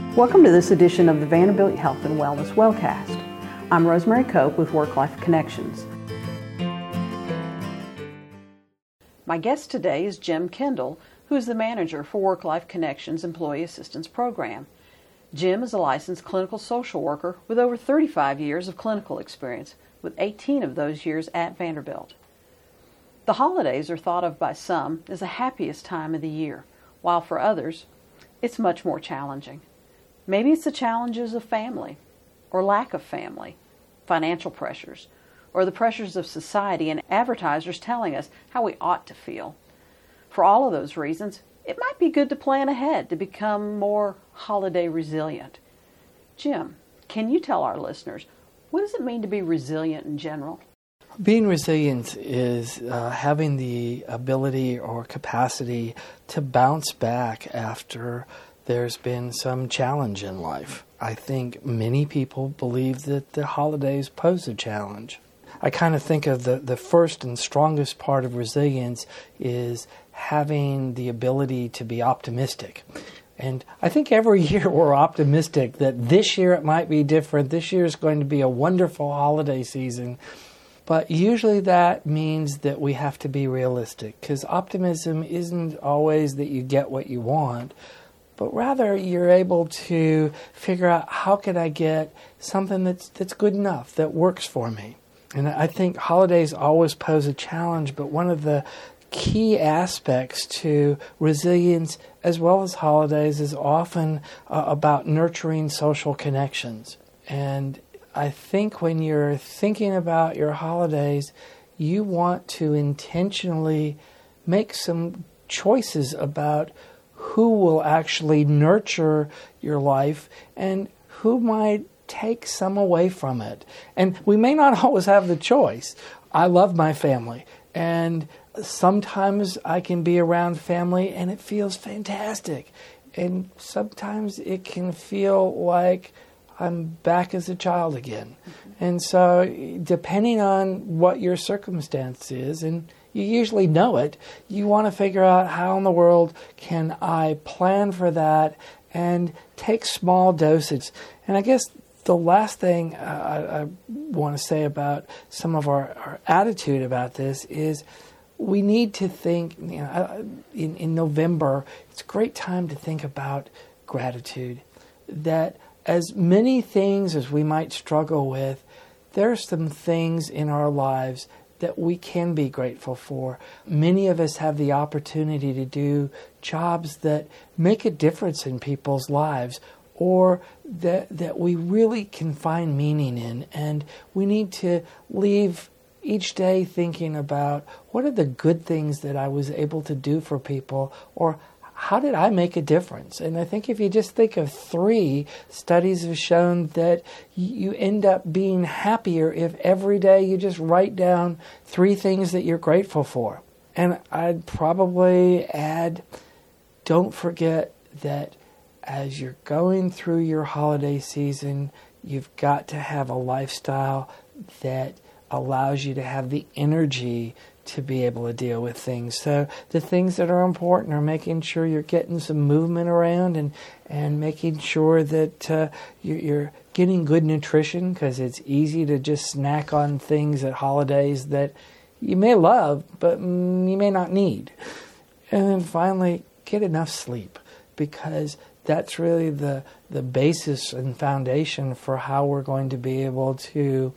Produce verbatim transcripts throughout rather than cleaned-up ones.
Welcome to this edition of the Vanderbilt Health and Wellness Wellcast. I'm Rosemary Cope with Work-Life Connections. My guest today is Jim Kendall, who is the manager for Work-Life Connections Employee Assistance Program. Jim is a licensed clinical social worker with over thirty-five years of clinical experience, with eighteen of those years at Vanderbilt. The holidays are thought of by some as the happiest time of the year, while for others, it's much more challenging. Maybe it's the challenges of family, or lack of family, financial pressures, or the pressures of society and advertisers telling us how we ought to feel. For all of those reasons, it might be good to plan ahead to become more holiday resilient. Jim, can you tell our listeners, what does it mean to be resilient in general? Being resilient is uh, having the ability or capacity to bounce back after there's been some challenge in life. I think many people believe that the holidays pose a challenge. I kind of think of the, the first and strongest part of resilience is having the ability to be optimistic. And I think every year we're optimistic that this year it might be different. This year is going to be a wonderful holiday season. But usually that means that we have to be realistic, because optimism isn't always that you get what you want, but rather you're able to figure out how can I get something that's that's good enough, that works for me. And I think holidays always pose a challenge, but one of the key aspects to resilience as well as holidays is often uh, about nurturing social connections. And I think when you're thinking about your holidays, you want to intentionally make some choices about who will actually nurture your life and who might take some away from it. And we may not always have the choice. I love my family, and sometimes I can be around family and it feels fantastic. And sometimes it can feel like I'm back as a child again. Mm-hmm. And so depending on what your circumstance is, and you usually know it, you want to figure out how in the world can I plan for that and take small doses. And I guess the last thing I, I want to say about some of our, our attitude about this is we need to think, you know, in, in November, it's a great time to think about gratitude. That as many things as we might struggle with, there are some things in our lives that we can be grateful for. Many of us have the opportunity to do jobs that make a difference in people's lives, or that that we really can find meaning in. And we need to leave each day thinking about what are the good things that I was able to do for people, or how did I make a difference? And I think if you just think of three, studies have shown that you end up being happier if every day you just write down three things that you're grateful for. And I'd probably add, don't forget that as you're going through your holiday season, you've got to have a lifestyle that allows you to have the energy to be able to deal with things. So the things that are important are making sure you're getting some movement around, and and making sure that uh, you're, you're getting good nutrition, because it's easy to just snack on things at holidays that you may love, but mm, you may not need. And then finally, get enough sleep, because that's really the the basis and foundation for how we're going to be able to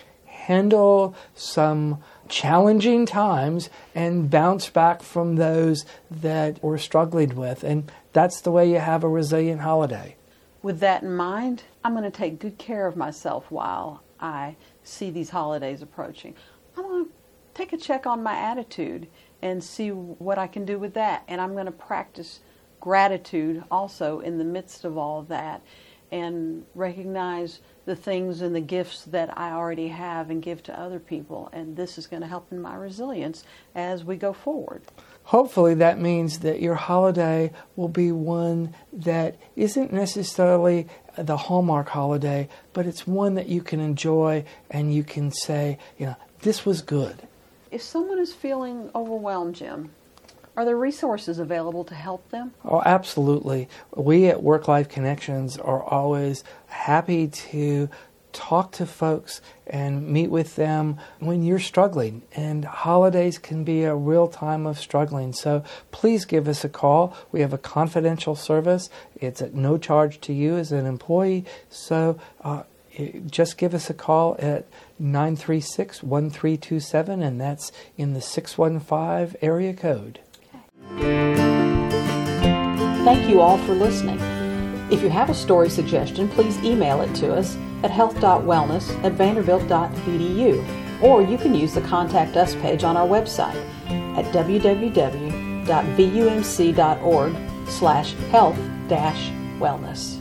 handle some challenging times and bounce back from those that we're struggling with. And that's the way you have a resilient holiday. With that in mind, I'm going to take good care of myself while I see these holidays approaching. I'm going to take a check on my attitude and see what I can do with that. And I'm going to practice gratitude also in the midst of all of that, and recognize the things and the gifts that I already have and give to other people. And this is going to help in my resilience as we go forward. Hopefully that means that your holiday will be one that isn't necessarily the Hallmark holiday, but it's one that you can enjoy and you can say, you know, this was good. If someone is feeling overwhelmed, Jim, Are there resources available to help them? Oh, absolutely. We at Work-Life Connections are always happy to talk to folks and meet with them when you're struggling. And holidays can be a real time of struggling. So please give us a call. We have a confidential service. It's at no charge to you as an employee. So uh, just give us a call at nine three six, one three two seven, and that's in the six one five area code. Thank you all for listening. If you have a story suggestion, please email it to us at health dot wellness at vanderbilt dot e d u, or you can use the Contact Us page on our website at w w w dot v u m c dot org slash health dash wellness.